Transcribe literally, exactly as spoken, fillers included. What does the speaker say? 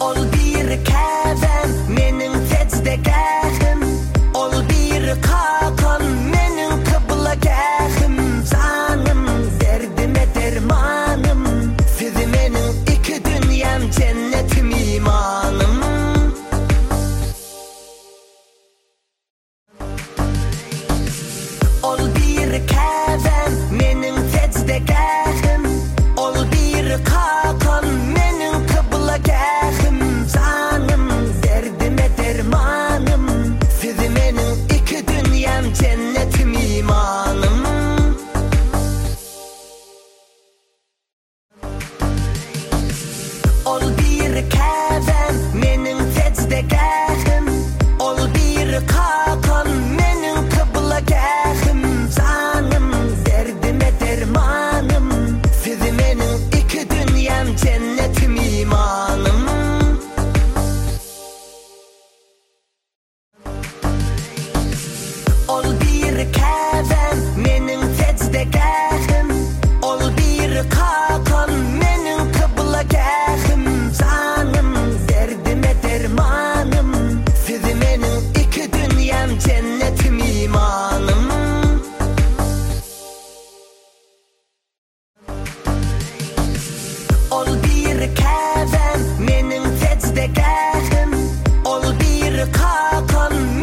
Ol bir käbem mening secdegähim, ol bir kakon mening kıblagähim. Canım derdime dermanım, siz mening iki dünyam cennetim iman.